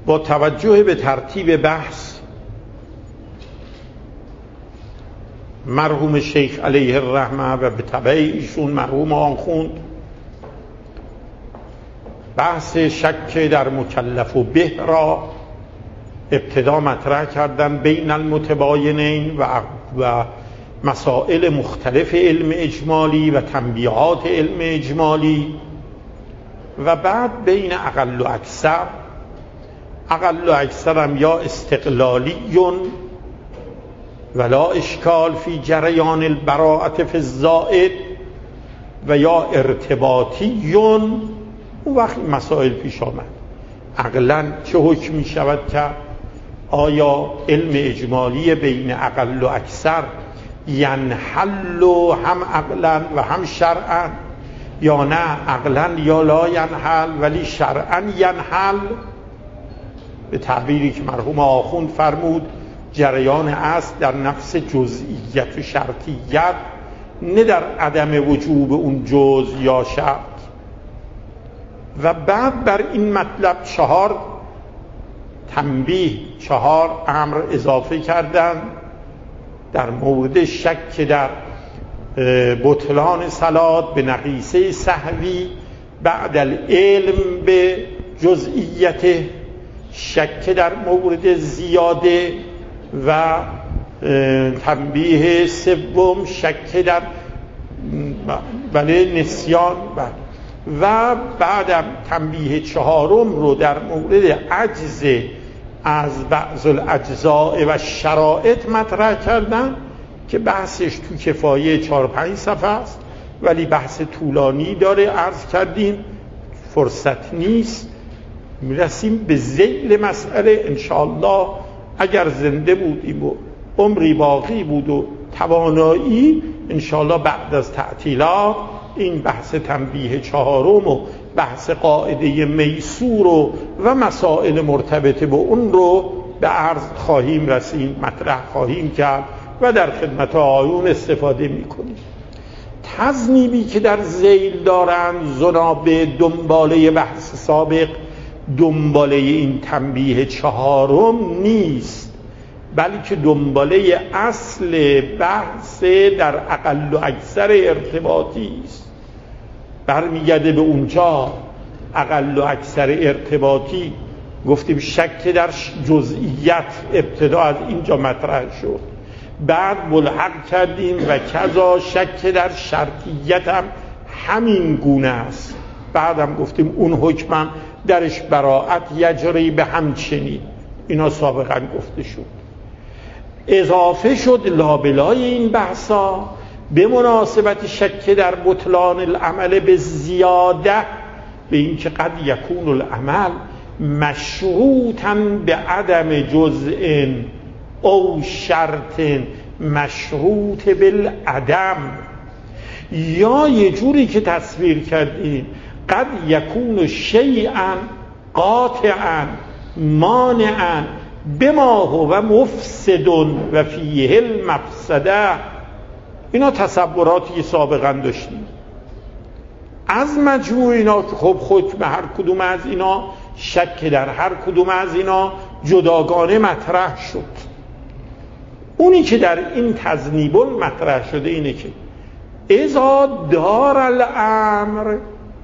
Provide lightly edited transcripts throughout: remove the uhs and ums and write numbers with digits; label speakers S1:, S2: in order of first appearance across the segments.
S1: با توجه به ترتیب بحث مرحوم شیخ علیه الرحمه و به تبع ایشون مرحوم آخوند بحث شک در مکلف و به را ابتدا مطرح کردن بین المتباینین و مسائل مختلف علم اجمالی و تنبیهات علم اجمالی و بعد بین اقل و اکثر. اقل و اکثر هم یا استقلالیون ولا اشکال فی جریان البراءة فی الزائد و یا ارتباطیون. اون وقت مسائل پیش آمد عقلاً چه حکمی شود که آیا علم اجمالی بین اقل و اکثر ینحل هم عقلاً و هم شرعاً، یا نه عقلاً یا لا ینحل ولی شرعاً ینحل. به تعبیری که مرحوم آخوند فرمود جریان اصل در نفس جزئیت و شرطیت، نه در عدم وجوب اون جز یا شرط. و بعد بر این مطلب 4 تنبیه 4 امر اضافه کردن در مورد شک در بطلان صلات به نقیصه سهوی بعد العلم به جزئیت، شک در مورد زیاده و تنبیه سوم شک در نسیان و بعدم تنبیه 4 رو در مورد عجز از بعض الاجزاء و شرائط مطرح کردن که بحثش تو کفایه 4-5 صفحه است ولی بحث طولانی داره. عرض کردیم فرصت نیست، میرسیم به ذیل مسئله انشاءالله. اگر زنده بودیم و عمری باقی بود و توانایی، انشاءالله بعد از تعطیلات این بحث تنبیه 4 و بحث قاعده میسور و مسائل مرتبط به اون رو به عرض خواهیم رسید، مطرح خواهیم کرد و در خدمت آیون استفاده میکنیم. تذنیبی که در ذیل دارن جناب دنباله بحث سابق دنباله این تنبیه 4 نیست، بلکه دنباله اصل بحث در اقل و اکثر ارتباطی است. برمیگرده به اونجا اقل و اکثر ارتباطی گفتیم شک در جزئیت ابتدا از اینجا مطرح شد، بعد ملحق کردیم و کذا شک در شرطیت هم همین گونه است. بعدم گفتیم اون حکمم درش براءت یجری به همچنین، اینا سابقا گفته شد. اضافه شد لابلای این بحثا به مناسبت شک در بطلان العمل به زیاده به این که قد یکون العمل مشروطا به عدم جزء او شرط مشروط بالعدم، یا یه جوری که تصویر کردیم قد یکون شیئا قاطعا مانعا بما هو مفسد و فیه المفسده. اینا تصوراتی سابقا داشتیم. از مجموع اینا خب حکم هر کدوم از اینا، شک در هر کدوم از اینا جداگانه مطرح شد. اونی که در این تذنیب مطرح شده اینه که اذا دار الامر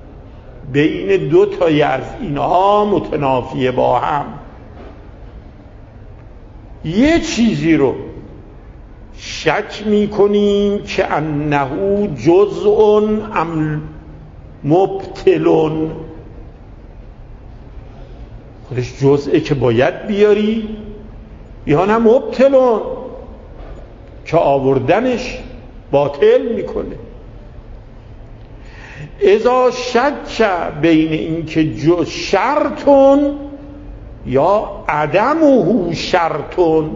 S1: بین 2 تای از اینها متنافیه با هم، یه چیزی رو شک میکنیم که انه جزء ام مبطل، خودش جزئه که باید بیاری یا نه مبطلون که آوردنش باطل میکنه. اذا شک بین این که شرطون یا عدمه شرطون،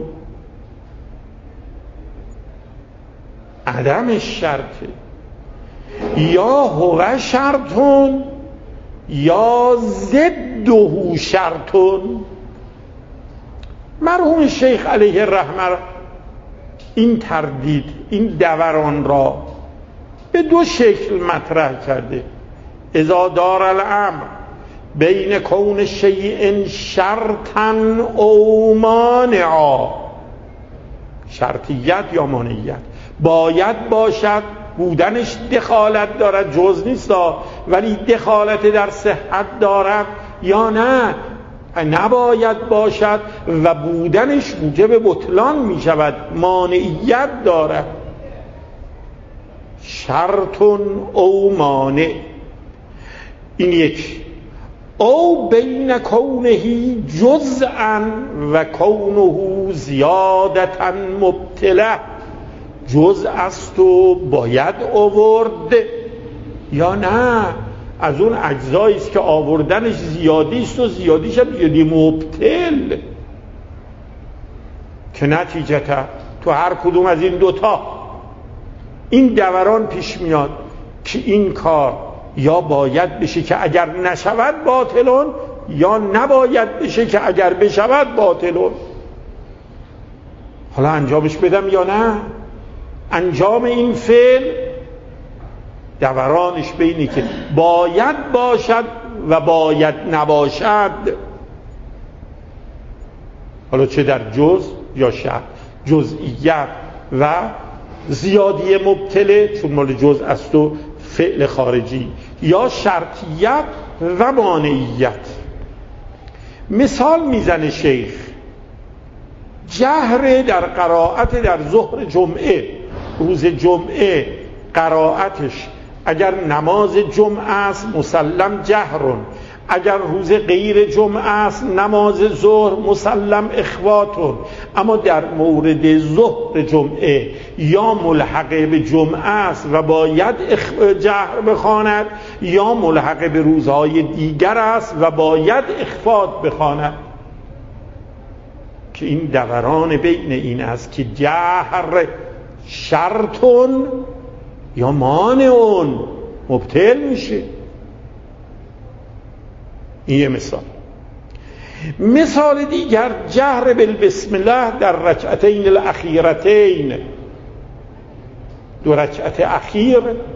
S1: عدمش شرطه، یا هو شرطون یا ضده شرطون. مرحوم شیخ علیه الرحمه این تردید، این دوران را به 2 شکل مطرح کرده. اذا دار الامر بین کون شیء شرطا او مانعا، شرطیت یا مانعیت. باید باشد، بودنش دخالت دارد، جز نیست ولی دخالت در صحت دارد، یا نه نباید باشد و بودنش موجب بطلان می شود، مانعیت دارد. شرطن او مانع، این یک. او بین کونه جزءا و کونه زیادتا مبتله، جزء است و باید آورد، یا نه از اون اجزایی است که آوردنش زیادی است و زیادیش هم زیادی مبتل، که نتیجتا تو هر کدوم از این دوتا این دوران پیش میاد که این کار یا باید بشه که اگر نشود باطلون، یا نباید بشه که اگر بشود باطلون. حالا انجامش بدم یا نه؟ انجام این فعل دورانش بینی که باید باشد و باید نباشد، حالا چه در جز یا شرط، جزئیت و زیادی مبتله چون مال جز است و فعل خارجی، یا شرطیت و مانعیت. مثال میزنه شیخ، جهر در قرائت در ظهر جمعه، روز جمعه قرائتش اگر نماز جمعه است مسلم جهرون، اگر روز غیر جمعه است نماز ظهر مسلم اخواتون. اما در مورد ظهر جمعه یا ملحقه به جمعه است و باید جهر بخواند، یا ملحقه به روزهای دیگر است و باید اخوات بخواند، که این دوران بین این است که جهر شرطون یا مانعون، مبتل میشه. این یه مثال. مثال دیگر جهر بالبسم الله در رکعتین الاخیرتین، دو رکعت اخیر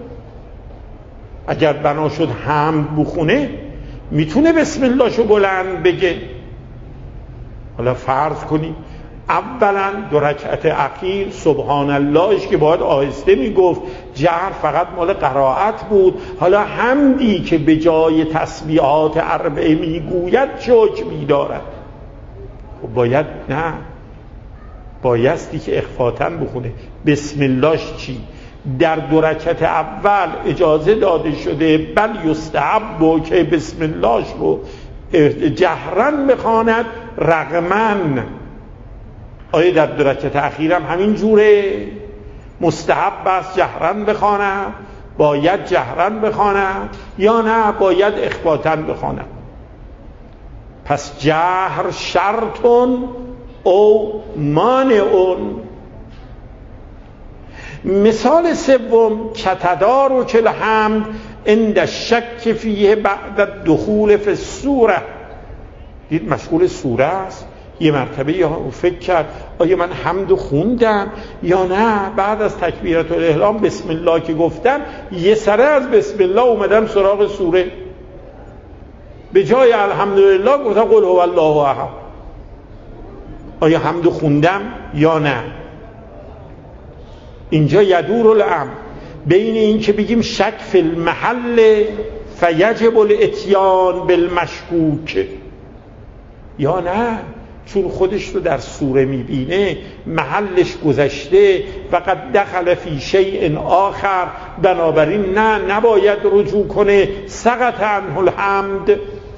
S1: اگر بنا شد حمد بخونه میتونه بسم الله شو بلند بگه. حالا فرض کنیم اولا دو رکعت اخیر سبحان اللهش که باید آهسته میگفت، جهر فقط مال قرائت بود. حالا حمدی که به جای تسبیحات اربعه میگوید چه حکمی دارد؟ خب باید نه، بایستی که اخفاتن بخونه. بسم اللهش چی؟ در دو رکعت اول اجازه داده شده بل یستحب که بسم اللهش رو جهرن بخواند رغمن. آیا در دو رکعت اخیرم همین جوره؟ مستحب است جهرن بخواند، باید جهرن بخواند، یا نه باید اخباتن بخواند؟ پس جهر شرطون او مانعون. مثال سوم کتدارک الحمد عند الشک فیه بعد الدخول فی السوره. دید مشغول سوره است، یه مرتبه یا فکر کرد آیا من حمد خوندم یا نه، بعد از تکبیرت الاحرام بسم الله که گفتم یه سره از بسم الله اومدم سراغ سوره، به جای الحمدلله گفتم قل هو الله احد. آیا حمد خوندم یا نه؟ اینجا یدور الامر بین این که بگیم شک فی المحل فیجب الاتیان بالمشکوک، یا نه چون خودش رو در سوره میبینه محلش گذشته فقط دخل فی شیء آخر، بنابراین نه نباید رجوع کنه، سقط عنه الحمد.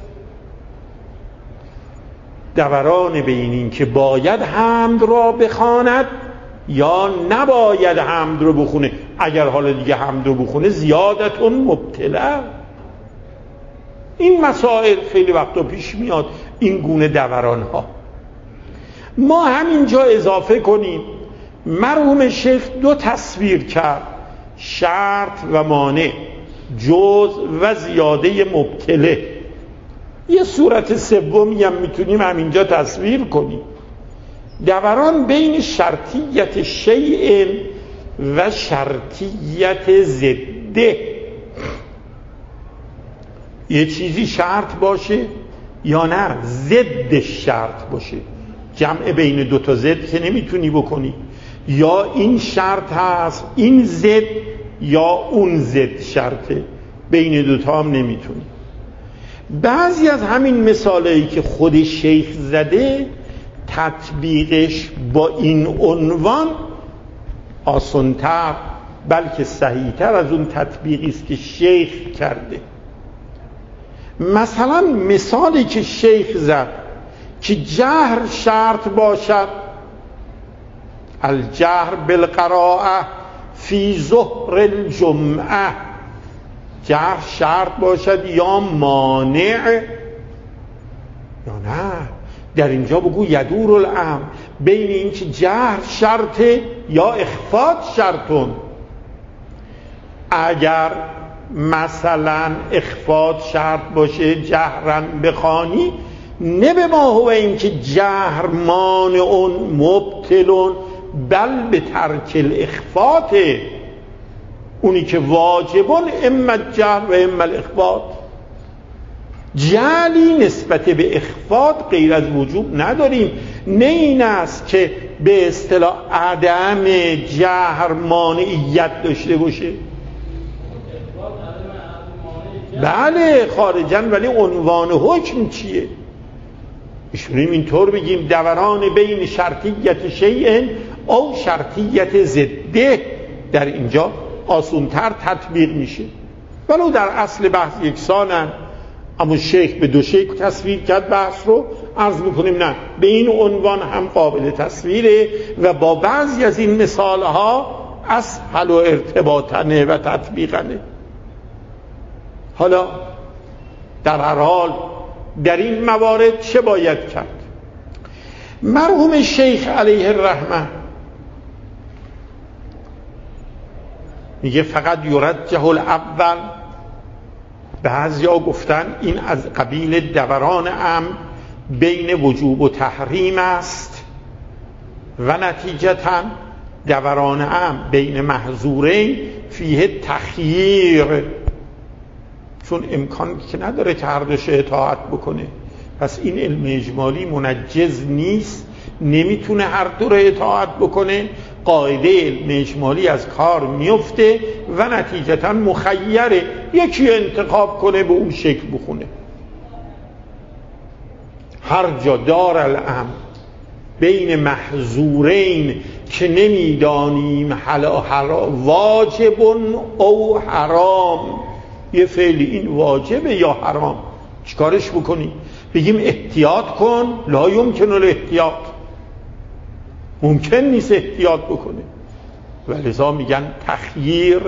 S1: دوران بین این که باید حمد را بخواند یا نباید حمد رو بخونه. اگر حالا دیگه حمد رو بخونه زیادتون مبتلا. این مسائل خیلی وقتا پیش میاد، این گونه دوران ها. ما همینجا اضافه کنیم مرحوم شیخ دو تصویر کرد، شرط و مانع، جز و زیاده مبتله. یه صورت سومی هم میتونیم همینجا تصویر کنیم، دوران بین شرطیت شیء و شرطیت ضده. یه چیزی شرط باشه یا نه ضد شرط باشه. جمع بین دو تا ضد که نمیتونی بکنی، یا این شرط هست این ضد یا اون ضد شرطه، بین دوتا هم نمیتونی. بعضی از همین مثالایی که خود شیخ زده تطبیقش با این عنوان آسان‌تر بلکه صحیح‌تر از اون تطبیقی است که شیخ کرده. مثلا مثالی که شیخ زد که جهر شرط باشد، الجهر بالقراءه فی ظهر الجمعه، جهر شرط باشد یا مانع یا نه. در اینجا بگو یدور الامر بین این که جهر شرطه یا اخفاء شرطون. اگر مثلا اخفاء شرط باشه جهرن بخوانی، نه به ما هو این که جهر مانعون مبطلون، بل به ترک الاخفاء، اونی که واجبون اما الجهر و اما الاخفاء. جعلی نسبت به اخفاء غیر از وجوب نداریم. نه این است که به اصطلاح عدم جهر مانعیت داشته باشه، بله خارجن، ولی عنوان حکم چیه؟ میشونیم اینطور بگیم دوران بین شرطیت شیء او شرطیت ضده، در اینجا آسونتر تطبیق میشه. ولو در اصل بحث یکسانن، اما شیخ به دو شکل تصویر کرد بحث رو. عرض میکنیم نه، به این عنوان هم قابل تصویره و با بعضی از این مثالها اسهل و ارتباطنه و تطبیقنه. حالا در هر حال در این موارد چه باید کرد؟ مرحوم شیخ علیه الرحمه میگه فقط یرجح الاول. بعضیا گفتن این از قبیل دوران امر بین وجوب و تحریم است و نتیجتا دوران امر بین محظورین فیه تخییر، چون امکان که نداره که هر دوش اطاعت بکنه، پس این علم اجمالی منجز نیست، نمیتونه هر دو رو اطاعت بکنه. قاعده علم اجمالی از کار میفته و نتیجتا مخیره، یکی انتخاب کنه به اون شکل بخونه. هر جا دار الامر بین محظورین که نمیدانیم واجب او حرام، یه فعلی این واجبه یا حرام، چیکارش بکنی؟ بگیم احتیاط کن، لا یمکن الاحتیاط، ممکن نیست احتیاط بکنه، ولذا میگن تخییر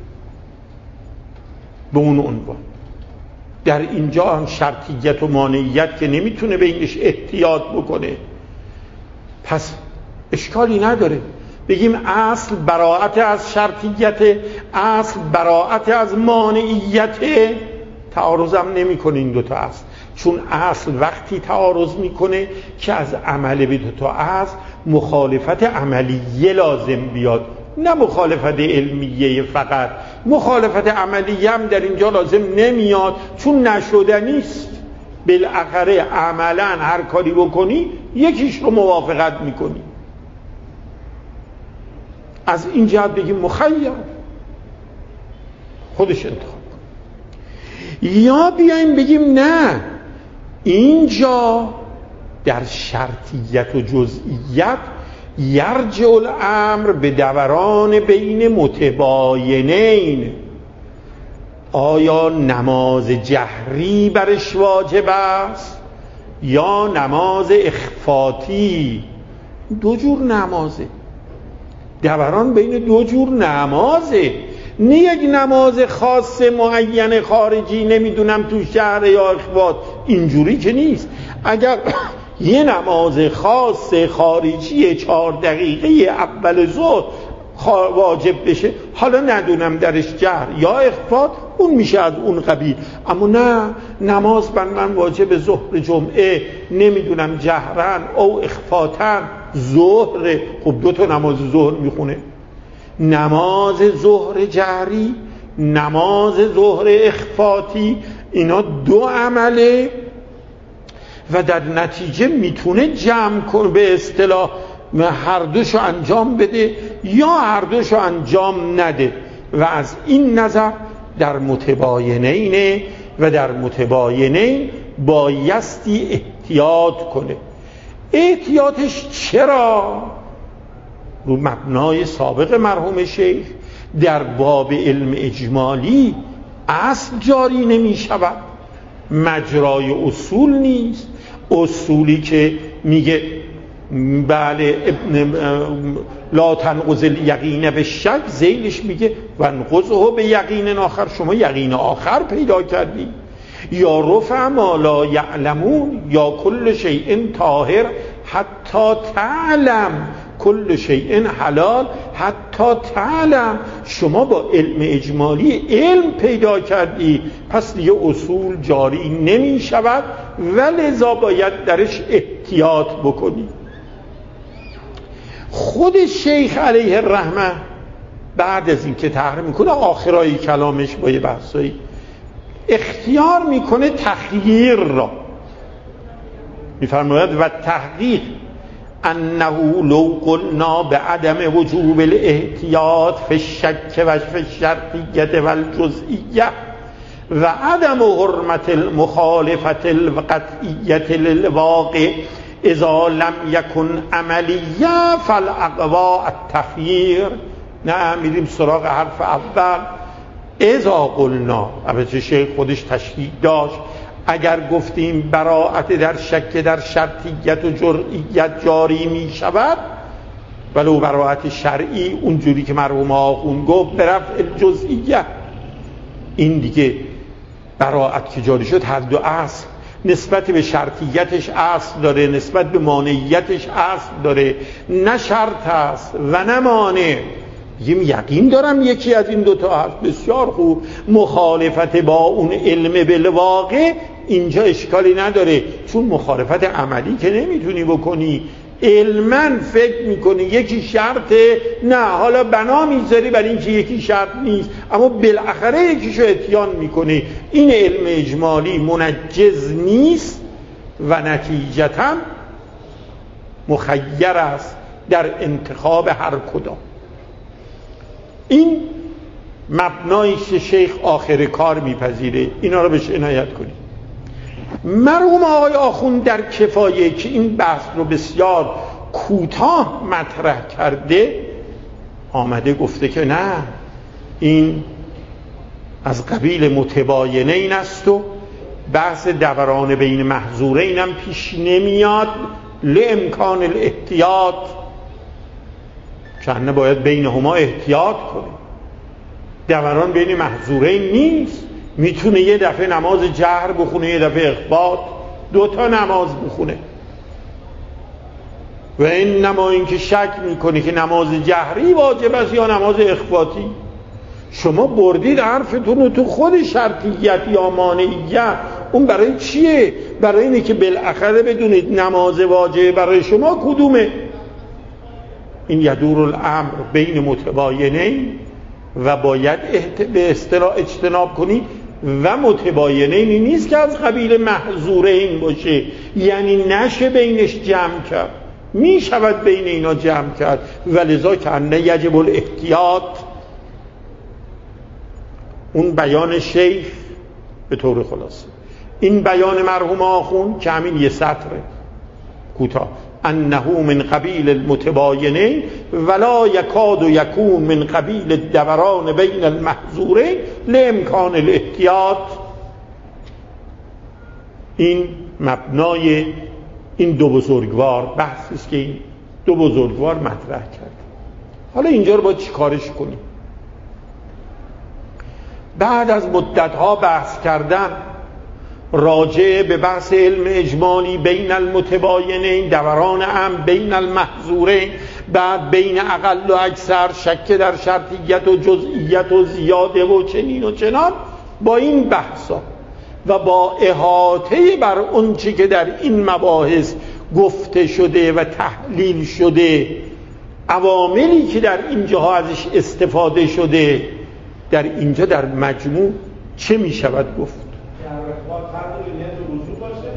S1: به اون عنوان. در اینجا هم شرطیت و مانعیت که نمیتونه بینش احتیاط بکنه، پس اشکالی نداره بگیم اصل براءت از شرطیت، اصل براءت از مانعیت، تعارضم نمیکنه این دوتا اصل. چون اصل وقتی تعارض میکنه که از عمل به دوتا اصل مخالفت عملیه لازم بیاد، نه مخالفت علمیه فقط. مخالفت عملیه هم در اینجا لازم نمیاد چون نشدنیست. بالاخره عملا هر کاری بکنی یکیش رو موافقت میکنی. از این جهت بگیم مخیر، خودش انتخاب کن. یا بیایم بگیم نه، اینجا در شرطیت و جزئیت یرجع الامر به دوران بین متباینین. آیا نماز جهری برش واجب است یا نماز اخفاتی؟ دو جور نمازه، دوران بین دو جور نمازه، نه یک نماز خاص معین خارجی نمیدونم تو شهر یا اخوات، اینجوری که نیست. اگر یه نماز خاص خارجی 4 دقیقه اول ظهر واجب بشه، حالا ندونم درش جهر یا اخفات، اون میشه از اون قبیل. اما نه، نماز بر من واجب ظهر جمعه، نمیدونم جهرن او اخفاتن ظهر، خب 2 تا نماز ظهر میخونه، نماز ظهر جهری، نماز ظهر اخفاتی. اینا دو عمله و در نتیجه میتونه جمع کنه، به اصطلاح هر دوشو انجام بده یا هر دوشو انجام نده. و از این نظر در متباینینه و در متباینین بایستی احتیاط کنه. احتیاطش چرا؟ رو مبنای سابق مرحوم شیخ در باب علم اجمالی اصل جاری نمی شود، مجرای اصول نیست. اصولی که میگه بله لا تنقض الیقین به شک، ذیلش میگه ونقضه به یقین آخر، شما یقین آخر پیدا کردی. یا رفع ما لا یعلمون، یا کل شیء طاهر حتی تعلم، کل شیء حلال حتی تعلم. شما با علم اجمالی علم پیدا کردی، پس دیگه اصول جاری نمی شود و لذا باید درش احتیاط بکنی. خود شیخ علیه الرحمه بعد از این که تحریم میکنه، آخرای کلامش با یه بحثایی اختیار میکنه تخییر را، میفرماید و تحقیق انه لو قلنا بعدم وجوب الاحتیاط فی الشک و فی الشرطیه و الجزئیه و عدم حرمت المخالفت القطعیه للواقع اذا لم یکن عملیه فالاقوا التخییر. نه میریم سراغ حرف اول. اذا قلنا، البته شیخ خودش تشریح داشت، اگر گفتیم براءت در شک در شرطیت و جرئیت جاری می شود، ولو براءت شرعی اونجوری که مرحوم آخوند گفت به رفع الجزئیه، این دیگه براءت که جاری شد هر دو اصل، نسبت به شرطیتش اصل داره، نسبت به مانعیتش اصل داره، نه شرط است و نه مانع. یقین دارم یکی از این دوتا هست، بسیار خوب، مخالفت با اون علم بالواقع اینجا اشکالی نداره، چون مخالفت عملی که نمیتونی بکنی. علما فکر میکنی یکی شرطه، نه حالا بنا میذاری برای اینکه یکی شرط نیست، اما بالاخره یکیشو اتیان میکنی. این علم اجمالی منجز نیست و نتیجتا مخیر است در انتخاب هر کدام. این مبنایش شیخ آخر کار میپذیره، اینا رو بهش عنایت کنید. مرحوم آقای آخوند در کفایه که این بحث رو بسیار کوتاه مطرح کرده، آمده گفته که نه، این از قبیل متباینین است و بحث دوران بین محظورین هم پیش نمیاد لامکان الاحتیاط، چنه باید بینهما احتیاط کنه. دوران بین محظورین نیست، میتونه یه دفعه نماز جهر بخونه، یه دفعه اخبات، دوتا نماز بخونه. و این نما این که شک میکنه که نماز جهری واجب است یا نماز اخباتی، شما بردید حرفتون رو تو خود شرطیت یا مانعیت. اون برای چیه؟ برای اینه که بالاخره بدونید نماز واجب برای شما کدومه. این یدور الامر بین متباینین و باید به اصطلاح اجتناب کنید. و متباینین نیست که از قبیل محظورین باشه، یعنی نشه بینش جمع کرد، می شود بین اینا جمع کرد. ولذا کنه یجب الاحتیاط. اون بیان شیخ به طور خلاصه. این بیان مرحوم آخوند که همین یه سطره کوتاه، انه من قبیل المتباینین ولا یکاد یکون من قبیل الدوران بین المحظورین لامکان الاحتیاط. این مبنای این دو بزرگوار بحثی است که این دو بزرگوار مطرح کرد. حالا اینجا رو باید چی کارش کنیم؟ بعد از مدتها بحث کردن راجع به بحث علم اجمالی بین المتباینین، دوران هم بین المحظورین، بعد بین اقل و اکثر، شک در شرطیت و جزئیت و زیاده و چنین و چنان، با این بحثا و با احاطه بر اون چی که در این مباحث گفته شده و تحلیل شده، عواملی که در اینجاها ازش استفاده شده، در اینجا در مجموع چه می شود گفت؟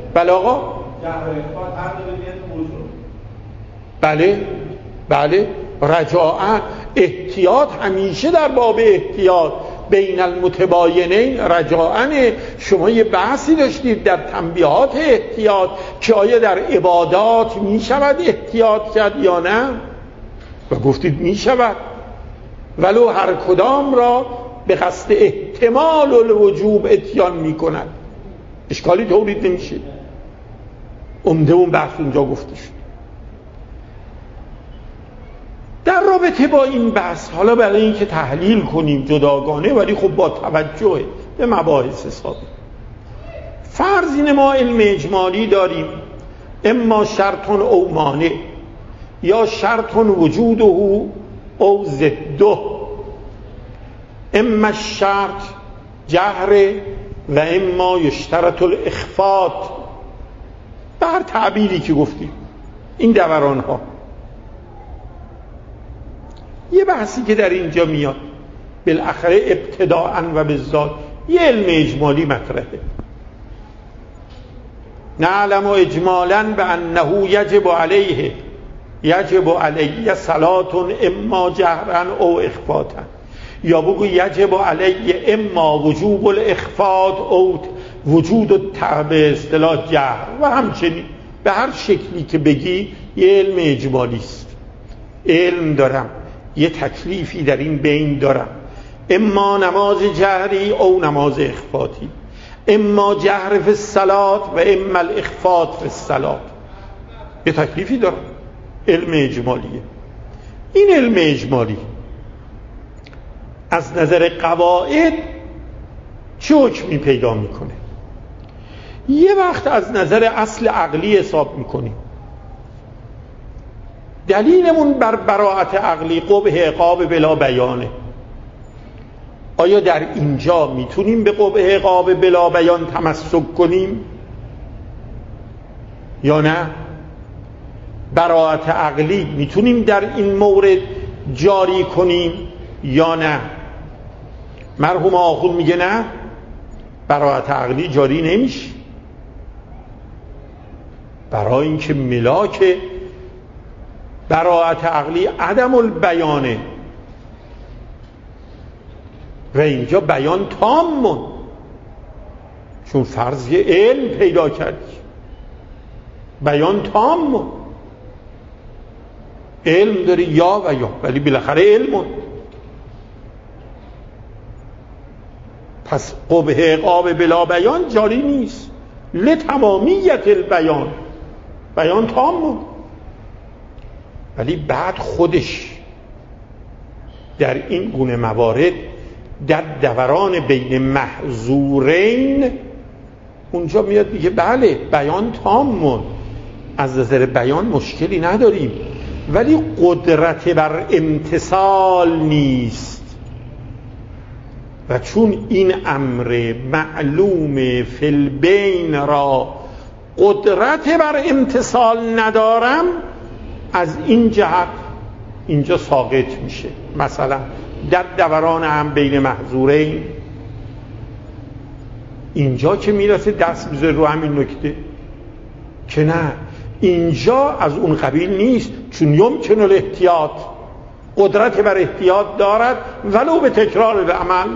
S1: بله آقا؟ بله رجاء احتیاط همیشه در باب احتیاط بین المتباینین رجاء. شما یه بحثی داشتید در تنبیهات احتیاط که آیا در عبادات می شود احتیاط کرد یا نه و گفتید می شود ولو هر کدام را به قصد احتمال الوجوب اتیان می کند، اشکالی تولید نمیشه. عمده اون بحث اونجا گفته شد. در رابطه با این بحث حالا برای اینکه تحلیل کنیم جداگانه ولی خب با توجه به مباحث سابق، فرض اینه ما علم اجمالی داریم، اما شرط او مانع یا شرط وجوده او ضده، اما الشرط جهر و اما یشترط الاخفاء. به هر تعبیری که گفتیم این دوران ها. یه بحثی که در اینجا میاد بالاخره ابتداءً و بالذات یه علم اجمالی مطرحه. نعلم اجمالاً بانه یجب علیه صلاة اما جهرا او اخفاء، یا بگو یجب علیه اما وجوب الاخفاء او وجود به اصطلاح جهر، و همچنین به هر شکلی که بگی یه علم اجمالی است. علم دارم، یه تکلیفی در این بین دارم، اما نماز جهری او نماز اخفاتی، اما جهر فی الصلاة و اما الاخفاء فی الصلاة، یه تکلیفی دارم. علم اجمالیه. این علم اجمالی از نظر قواعد چه حکمی پیدا میکنه؟ یه وقت از نظر اصل عقلی حساب میکنیم. دلیلمون بر براءت عقلی قبح عقاب بلا بیانه. آیا در اینجا میتونیم به قبح عقاب بلا بیان تمسک کنیم یا نه؟ براءت عقلی میتونیم در این مورد جاری کنیم یا نه؟ مرحوم آخوند میگه نه، براءت عقلی جاری نمیشه، برای اینکه ملاک براءت عقلی عدم البیانه و اینجا بیان تامون، چون فرض یه علم پیدا کردی، بیان تامون، علم داری یا و یا، ولی بالاخره علمون. پس قبح عقاب بلا بیان جاری نیست، لتمامیت البیان، بیان تامون. ولی بعد خودش در این گونه موارد در دوران بین محظورین اونجا میاد میگه بله بیان تامون، از نظر بیان مشکلی نداریم، ولی قدرت بر امتثال نیست. و چون این امر معلوم فی البین را قدرت بر امتثال ندارم، از این جهت اینجا ساقط میشه. مثلا در دوران هم بین محظورین اینجا که میرسه دست بذاره رو همین نکته که نه، اینجا از اون قبیل نیست، چون یمکن الاحتیاط، قدرت بر احتیاط دارد ولو به تکرار العمل.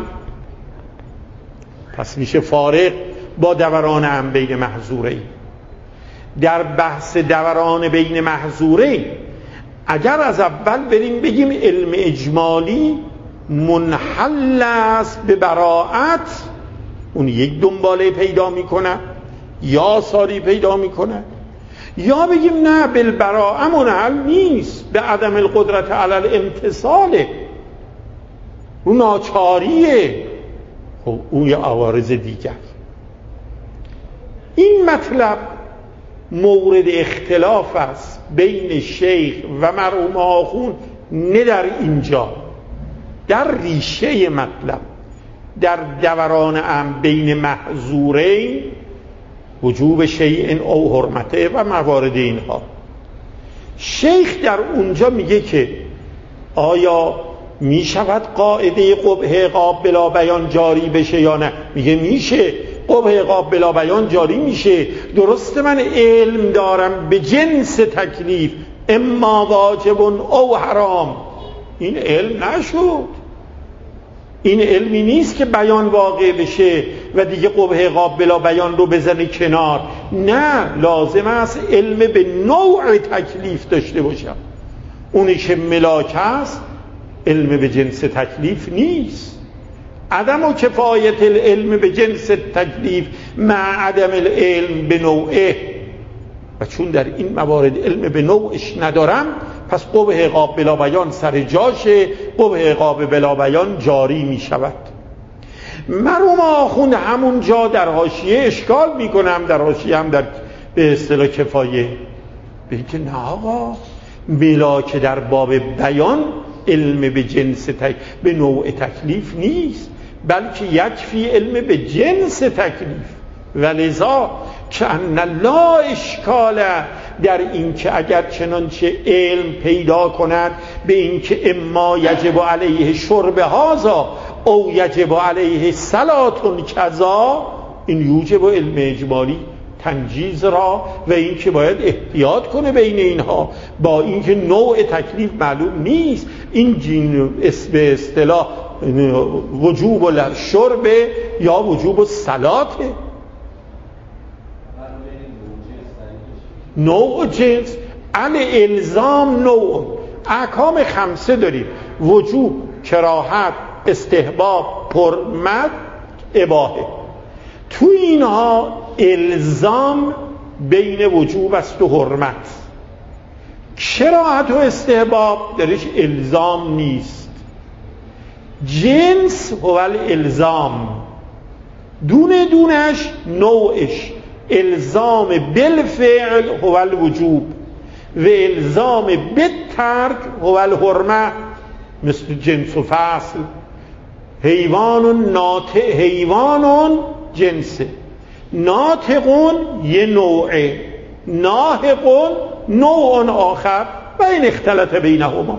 S1: پس میشه فارق با دوران هم بین محظورین. در بحث دوران بین محظورین اگر از اول بریم بگیم علم اجمالی منحل است به براءت، اون یک دنباله پیدا میکنه یا ساری پیدا میکنه، یا بگیم نه بالبراءه منحل نیست، به عدم القدرت علی الامتثاله، اون ناچاریه، خب اون یه عوارض دیگر. این مطلب مورد اختلاف است بین شیخ و مرحوم آخوند، نه در اینجا، در ریشه مطلب، در دوران هم بین محظورین وجوب شیء او حرمته و موارد اینها. شیخ در اونجا میگه که آیا می شود قاعده قبح عقاب بلا بیان جاری بشه یا نه؟ میگه میشه، قبح عقاب بلا بیان جاری میشه. درسته من علم دارم به جنس تکلیف، اما واجب او حرام، این علم نشد. این علمی نیست که بیان واقع بشه و دیگه قبح عقاب بلا بیان رو بزنه کنار. نه، لازم است علم به نوع تکلیف داشته باشم. اونی که ملاک است علم به جنس تکلیف نیست. عدم و کفایت العلم به جنس تکلیف مع عدم العلم به نوعه، و چون در این موارد علم به نوعش ندارم، پس قبح عقاب بلا بیان سر جاشه، قبح عقاب بلا بیان جاری می شود. مرحوم آخوند همون جا در حاشیه اشکال می کنم، در حاشیه هم در به اصطلاح کفایه، بگه که نه آقا، ملاک در باب بیان علم به جنس به نوع تکلیف نیست، بلکه یکفی علم به جنس تکلیف. ولذا که ان لا اشکال در این که اگر چنانچه علم پیدا کند به این که اما یجب علیه شرب هذا او یجب علیه صلاتون کذا، این یوجب علم اجمالی تنجیز را، و این که باید احتیاط کنه بین اینها، با اینکه نوع تکلیف معلوم نیست. این به اصطلاح وجوب الشرب یا وجوب الصلات، نوع جنس. الالزام نوع، احکام خمسه داریم: وجوب، کراهت، استحباب، حرمت، اباحه. تو اینها الزام بین وجوب است و حرمت. کراهت و استحباب درش الزام نیست. جنس هو الالزام، دونه دونش نوعش. الزام بالفعل هو الوجوب و الزام بالترک هو الحرمه، مثل جنس و فصل. حیوان ناطق، حیوان جنسه، ناطقون یه نوعه، ناهقون نوع آخر و این اختلط بینهما.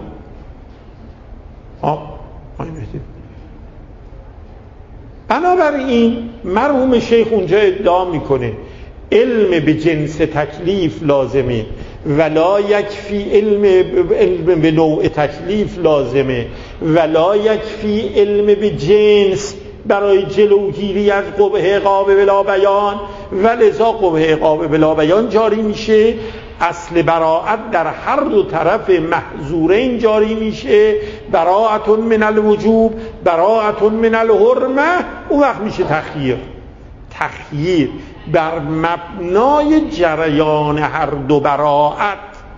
S1: بنابراین مرحوم شیخ اونجا ادعا میکنه علم به جنس تکلیف لازمه، ولا یکفی علم به نوع تکلیف لازمه، ولا یکفی علم به جنس برای جلوگیری از قبح عقاب بلا بیان، ولذا قبح عقاب بلا بیان جاری میشه. اصل براعت در هر دو طرف محظورین جاری میشه، براعت من الوجوب، براعت من الحرمه. اون وقت میشه تخییر بر مبنای جریان هر دو براعت.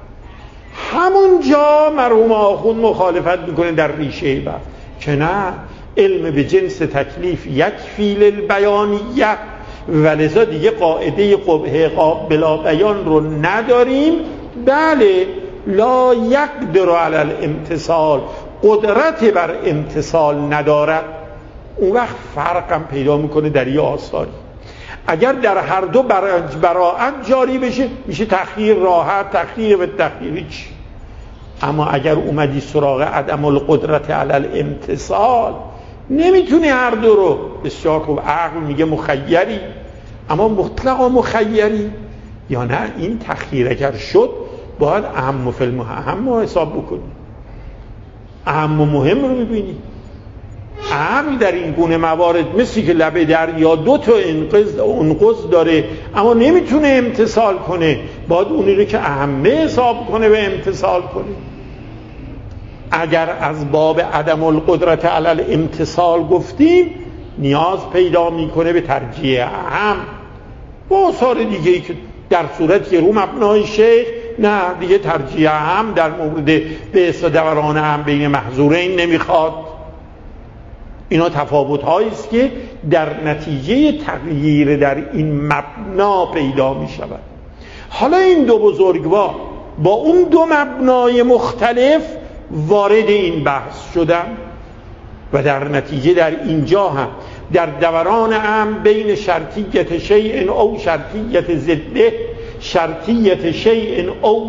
S1: همونجا مرحوم آخوند مخالفت میکنه در ریشه بحث که نه، علم به جنس تکلیف یکفی للبیانیه، ولذا دیگه قاعده قبح عقاب بلا بیان رو نداریم. بله، لا یقدر علی الامتصال، قدرت بر امتصال ندارد. اون وقت فرقم پیدا میکنه در یه آثاری. اگر در هر دو براعت جاری بشه میشه تخییر راحت، تخییر به تخییر هیچ. اما اگر اومدی سراغ عدم القدرت علی الامتصال، نمیتونی هر دو رو. بسیار خوب، عقل میگه مخیری، اما مطلقا مخیری یا نه؟ این تخییر اگر شد باید اهم و فیلم اهم رو حساب بکنی، اهم و مهم رو ببینی. عقل در این گونه موارد مثل که لبه دریا دو تا انقض داره اما نمیتونه امتصال کنه، باید اونی رو که اهمه حساب کنه و امتصال کنه. اگر از باب عدم القدرت علی الامتصال گفتیم، نیاز پیدا میکنه به ترجیح اهم با آثار دیگه ای که در صورت که رو مبنای شیخ نه دیگه ترجیح اهم در مورد به اصطلاح دوران هم بین محظورین نمیخواد. اینا تفاوت هایی است که در نتیجه تغییر در این مبنا پیدا می شود. حالا این دو بزرگوار با اون دو مبنای مختلف وارد این بحث شدن و در نتیجه در اینجا هم در دوران هم بین شرطیت شیء او شرطیت ضده، شرطیت شیء او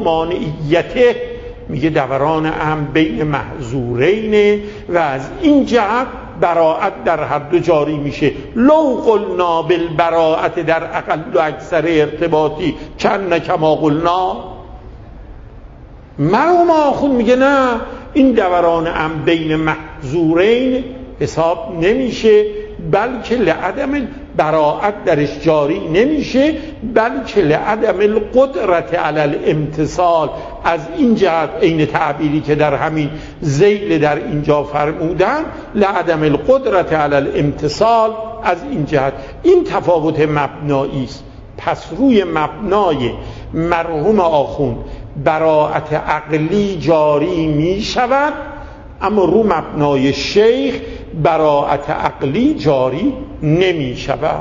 S1: مانعیته، میگه دوران هم بین محظورین و از این جهت براءت در هر دو جاری میشه. لو قلنا بالبراءت در اقل و اکثر ارتباطی کن کما قلنا. مرحوم آخوند میگه نه، این دوران هم بین محظورین حساب نمیشه، بلکه لعدم براءت درش جاری نمیشه، بلکه لعدم القدرت علی الامتصال. از این جهت عین تعبیری که در همین ذیل در اینجا فرمودن، لعدم القدرت علی الامتصال، از این جهت این تفاوت مبنایی است. پس روی مبنای مرحوم آخوند براءت عقلی جاری می شود، اما رو مبنای شیخ براءت عقلی جاری نمی شود.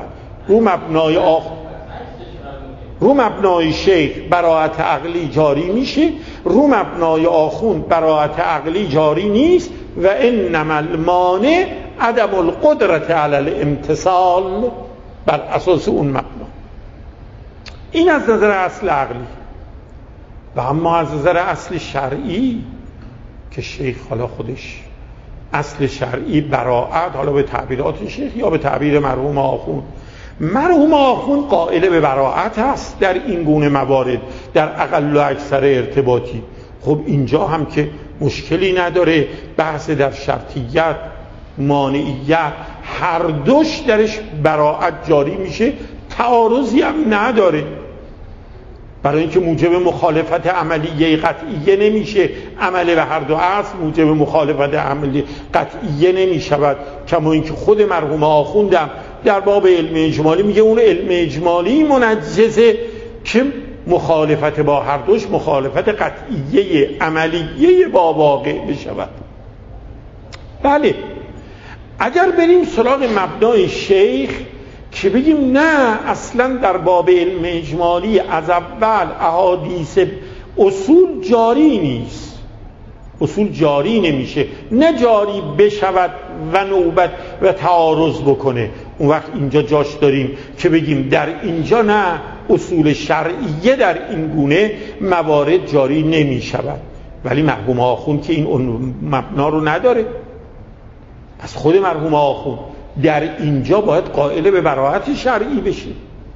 S1: رو مبنای شیخ براءت عقلی جاری میشه، رو مبنای آخوند براءت عقلی جاری نیست. و انما المانع عدم القدرت علی الامتصال، بر اساس اون مبنا. این از نظر اصل عقلی. و اما از نظر اصل شرعی که شیخ حالا خودش اصل شرعی براءت، حالا به تعبیرات شیخ یا به تعبیر مرحوم آخوند، مرحوم آخوند قائل به براءت هست در این گونه موارد، در اقل و اکثر ارتباطی. خب اینجا هم که مشکلی نداره، بحث در شرطیت مانعیت هر دوش درش براءت جاری میشه، تعارضی هم نداره، برای اینکه موجب مخالفت عملیه قطعیه نمیشه. عمل به هر دو اصل موجب مخالفت عملی قطعیه نمیشود. کما اینکه خود مرحوم آخوندم در باب علم اجمالی میگه اون علم اجمالی منجزه که مخالفت با هر دوش مخالفت قطعیه عملیه با واقع بشود. بله، اگر بریم سراغ مبنای شیخ که بگیم نه اصلا در باب علم اجمالی از اول احادیث اصول جاری نیست، اصول جاری نمیشه، نه جاری بشود و نوبت و تعارض بکنه، اون وقت اینجا جاش داریم که بگیم در اینجا نه، اصول شرعیه در این گونه موارد جاری نمیشود. ولی مرحوم آخوند که این مبنا رو نداره، پس خود مرحوم آخوند در اینجا باید قائل به براءت شرعی بشه.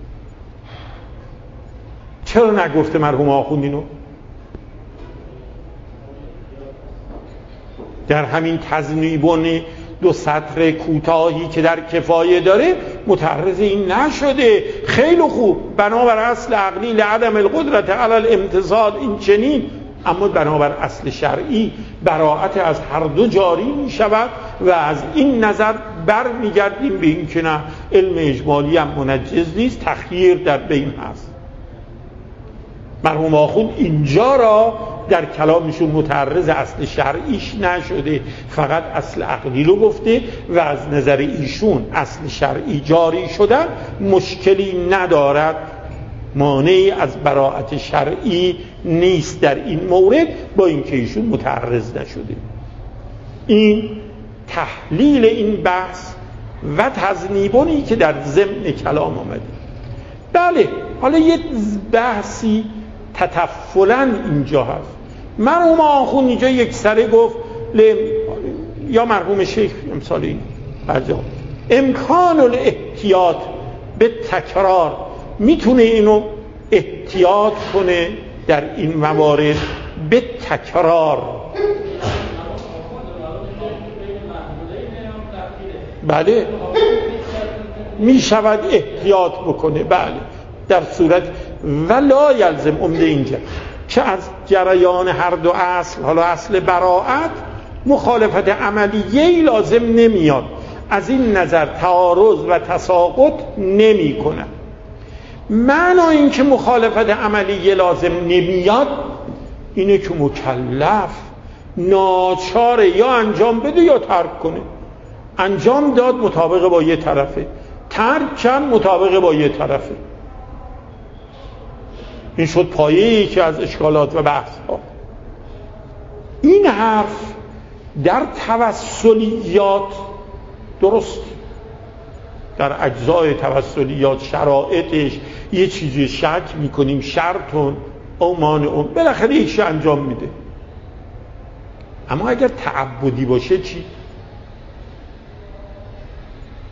S1: چرا نگفته مرحوم آخوند اینو؟ در همین تذنیبون 2 سطر کوتاهی که در کفایه داره متعرض این نشده. خیلی خوب، بنابر اصل عقلی لعدم القدرت علی الامتصال این چنین، اما بنابر اصل شرعی براءت از هر دو جاری می شود و از این نظر بر می گردیم به این که نه، علم اجمالی هم منجز نیست، تخییر در بین هست. مرحوم آخوند اینجا را در کلامشون متعرض اصل شرعیش نشده، فقط اصل عقلی رو گفته و از نظر ایشون اصل شرعی جاری شدن مشکلی ندارد، مانعی از براءت شرعی نیست در این مورد، با اینکه ایشون متعرض نشده. این تحلیل این بحث و تذنیبونی که در ضمن کلام آمده. بله، حالا یک بحثی تطفلاً اینجا هست. مرحوم آخوند اینجا یک سره گفت یا مرحوم شیخ امثال این برجام امکان الاحتیاط به تکرار، میتونه اینو احتیاط کنه در این موارد به تکرار. بله، میشود احتیاط بکنه. بله، در صورت ولا یلزم، عمده اینجا که از جریان هر دو اصل، حالا اصل براءت مخالفت عملیه‌ای لازم نمیاد، از این نظر تعارض و تساقط نمی کنه. معنی این که مخالفت عملیه لازم نمیاد اینه که مکلف ناچاره یا انجام بده یا ترک کنه. انجام داد مطابق با یه طرفه، ترک کن مطابق با یه طرفه. این شد پایه‌ای که از اشکالات و بحث ها. این حرف در توسلیات درست، در اجزای توسلیات شرائطش یه چیزی شک میکنیم، شرطون او مانعون، بالاخره یکیش انجام میده. اما اگر تعبدی باشه چی؟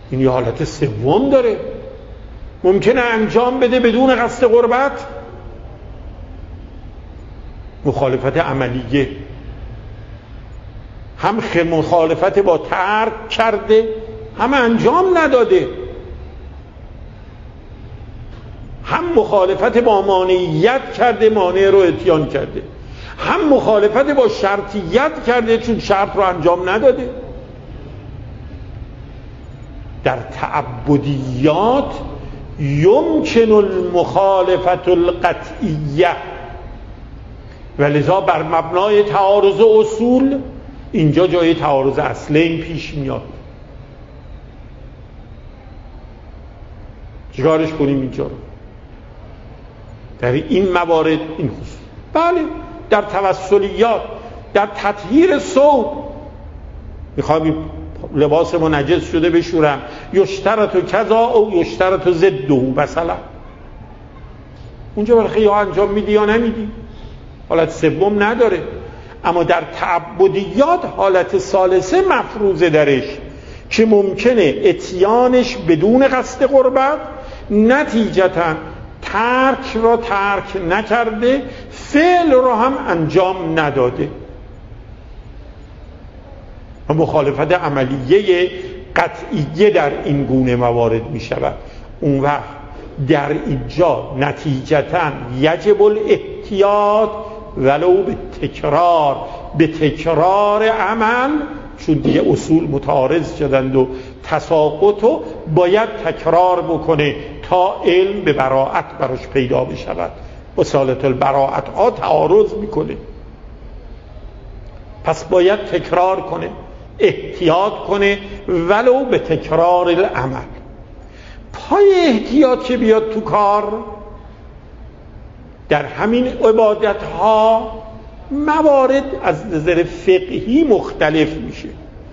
S1: این یه حالت سوم داره، ممکنه انجام بده بدون قصد قربت. مخالفت عملیه، هم مخالفت با ترک کرده، هم انجام نداده، هم مخالفت با مانعیت کرده، مانع رو اتیان کرده، هم مخالفت با شرطیت کرده چون شرط رو انجام نداده. در تعبدیات یمکن المخالفت القطعیه و لذا بر مبنای تعارض اصول اینجا جای تعارض اصلین پیش میاد. چیکارش کنیم اینجا رو در این موارد؟ این خصوص بله در توسلیات، در تطهیر ثوب، میخوام لباس منجس شده بشورم، یشترط کذا او یشترط ضده مثلا، اونجا برای یا انجام میدی یا نمیدی، حالت سوم نداره. اما در تعبدیات حالت ثالثه مفروضه درش که ممکنه اتیانش بدون قصد قربت، نتیجتا ترک را ترک نکرده، فعل را هم انجام نداده. و مخالفت عملیه قطعیه در این گونه موارد می شود. اون وقت در اینجا نتیجتا یجب الاحتیاط ولو به تکرار عمل، چون دیگه اصول متعارض شدند و تساقط رو باید تکرار بکنه تا علم به براءت براش پیدا بشود. اصالت البراءت ها تعارض میکنه، پس باید تکرار کنه، احتیاط کنه ولو به تکرار العمل. پای احتیاط که بیاد تو کار در همین عبادت ها موارد از نظر فقهی مختلف میشه.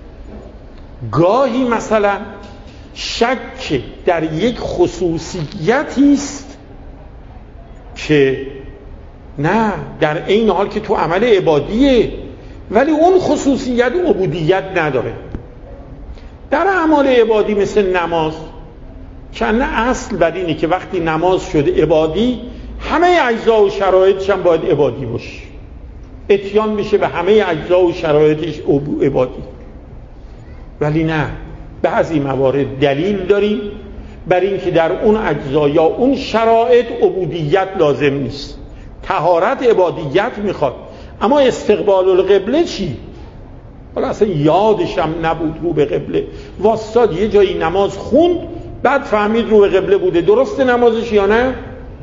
S1: گاهی مثلا شک در یک خصوصیتی است که نه در این حال که تو عمل عبادیه ولی اون خصوصیت عبودیت نداره. در اعمال عبادی مثل نماز چند اصل بر اینه که وقتی نماز شده عبادی، همه اجزا و شرایطش هم باید عبادی باشه، اتیان میشه به همه اجزا و شرایطش عبادی. ولی نه، بعضی موارد دلیل داریم بر این که در اون اجزا یا اون شرایط عبودیت لازم نیست. طهارت عبادیت میخواد، اما استقبال القبله چی؟ حالا اصلا یادش هم نبود رو به قبله، واسطاد یه جایی نماز خوند بعد فهمید رو به قبله بوده. درست نمازش یا نه؟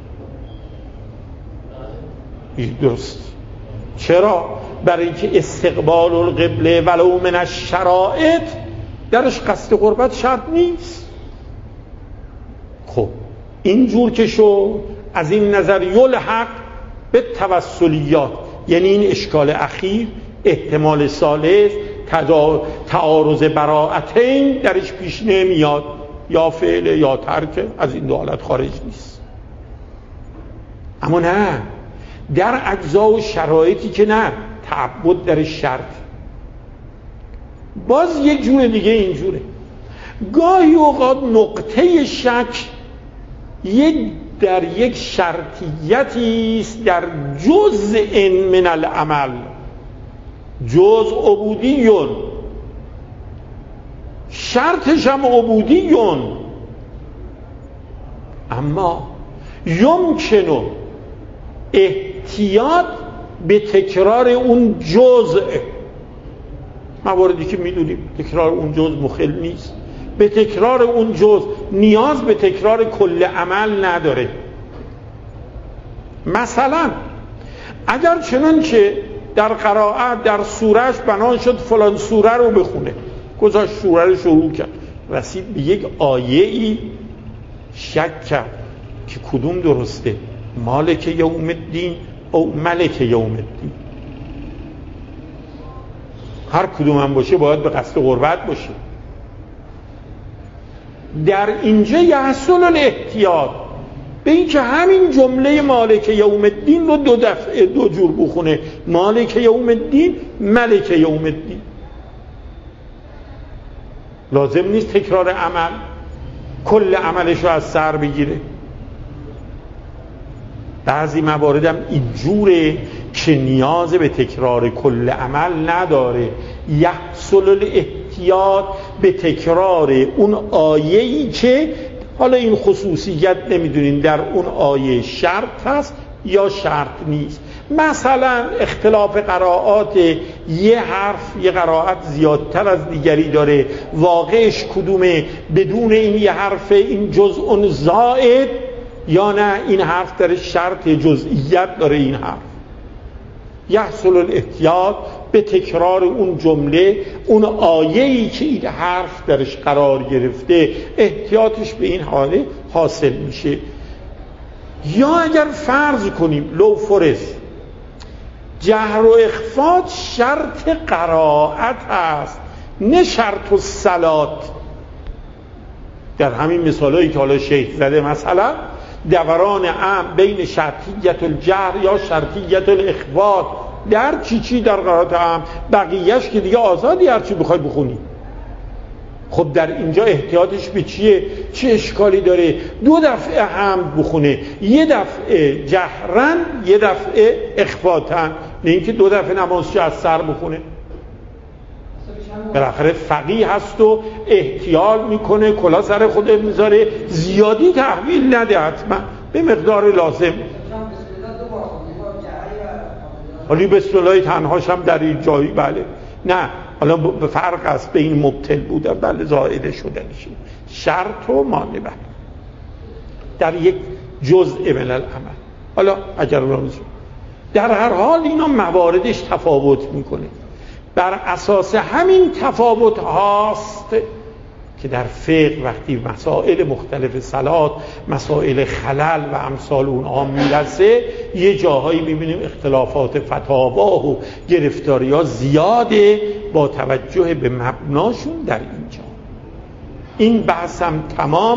S1: درست. چرا؟ برای اینکه استقبال القبله ولو من الشرائط درش قصد قربت شرط نیست. خب اینجور که شو از این نظر یلحق به توسلیات، یعنی این اشکال اخیر، احتمال ثالث، تعارض براءتین درش پیش نمیاد، یا فعل یا ترک، از این دو حالت خارج نیست. اما نه در اجزا و شرایطی که نه، تعبد در شرط. باز یک جور دیگه اینجوره، گاهی اوقات نقطه شک در یک شرطیتی است در جزء من العمل، جزء عبودیون، شرطش هم عبودیون، اما یمکنه احتیاط به تکرار اون جزء. مواردی که میدونیم تکرار اون جزء مخل نیست، به تکرار اون جزء نیاز به تکرار کل عمل نداره. مثلا اگر چنانچه در قرائت در سورهش بنا شد فلان سوره رو بخونه، گذاشت سوره رو شروع کرد، رسید به یک آیه ای شک کرد که کدوم درسته، مالک یوم الدین او ملک یوم الدین. هر کدوم هم باشه باید به قصد قربت باشه. در اینجا یحصل الاحتیاط به این که همین جمله مالک یوم الدین رو دو جور بخونه، مالک یوم الدین ملک یوم الدین. لازم نیست تکرار عمل کل عملش رو از سر بگیره. بعضی موارد هم اینجوره که نیاز به تکرار کل عمل نداره. یحصل الاحتیاط به تکرار اون آیه‌ای که حالا این خصوصیت نمیدونین در اون آیه شرط هست یا شرط نیست. مثلا اختلاف قرائات، یه حرف یه قرائت زیادتر از دیگری داره، واقعش کدومه؟ بدون این یه حرف این جزء زائد، یا نه این حرف در شرط جزئیت داره. این حرف یحصل الاحتیاط به تکرار اون جمله، اون آیه‌ای که این حرف درش قرار گرفته احتیاطش به این حاله حاصل میشه. یا اگر فرض کنیم لو فرض جهر و اخفات شرط قرائت هست نه شرط الصلات، در همین مثالایی که حالا شیخ زده، مثلا دوران بین شرطیت الجهر یا شرطیت الاخفات در چی در قرائت عام، بقیهش که دیگه آزادی هر چی بخوای بخونی. خب در اینجا احتیاطش به چیه؟ چه اشکالی داره 2 دفعه حمد بخونه، یه دفعه جهرن یه دفعه اخفاتن، نه اینکه 2 دفعه نمازش از سر بخونه. بالاخره فقیه هست و احتیاط میکنه، کلا سر خود میذاره، زیادی تحویل نده، حتما به مقدار لازم. حالی بسم الله تنهاش هم در این جایی بله، نه حالا به فرق است بین مبطل بودن بله زائده شدنش، شرط و مانع بله در یک جزء من العمل. حالا اگر رمزون در هر حال اینا مواردش تفاوت میکنه. بر اساس همین تفاوت هاست که در فقه وقتی مسائل مختلف صلات، مسائل خلل و امثال اونها میرسه، یه جاهایی میبینیم اختلافات فتاوا و گرفتاری ها زیاده با توجه به مبناشون در اینجا. این بحث هم تمام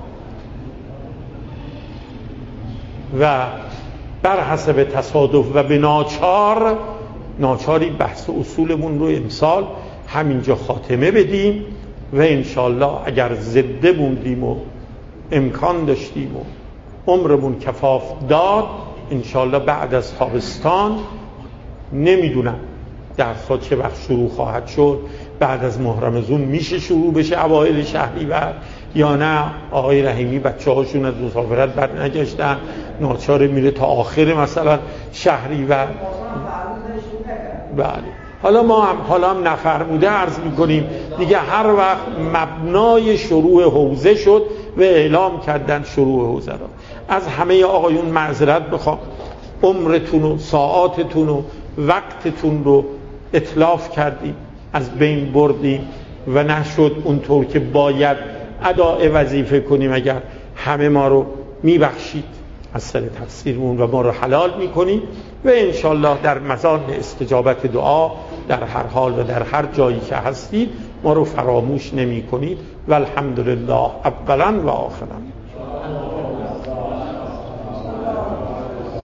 S1: و بر حسب تصادف و به ناچاری بحث اصولمون رو امسال همینجا خاتمه بدیم و انشالله اگر زنده موندیم و امکان داشتیم و عمرمون کفاف داد، انشالله بعد از تابستان نمیدونم درس‌ها چه وقت شروع خواهد شد، بعد از ماه رمضان میشه شروع بشه اوایل شهریور یا نه. آقای رحیمی بچه‌هاشون از مسافرت برنگشتن، ناچار میره تا آخر مثلا شهریور. بله حالا ما هم نفرموده عرض میکنیم دیگه، هر وقت مبنای شروع حوزه شد و اعلام کردن شروع حوزه را. از همه آقایون معذرت بخوام، عمرتون و ساعاتتون و وقتتون رو اتلاف کردیم، از بین بردیم و نشد اونطور که باید اداء وظیفه کنیم. اگر همه ما رو میبخشید از سر تفسیرمون و ما رو حلال میکنید و انشالله در مزان استجابت دعا در هر حال و در هر جایی که هستید ما رو فراموش نمی کنید. و الحمدلله اولا و آخرا.